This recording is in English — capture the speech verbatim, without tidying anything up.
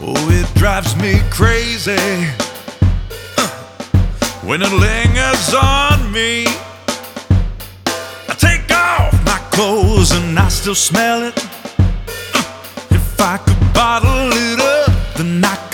Oh, it drives me crazy uh, when it lingers on me. I take off my clothes and I still smell it. uh, If I could bottle it up, then I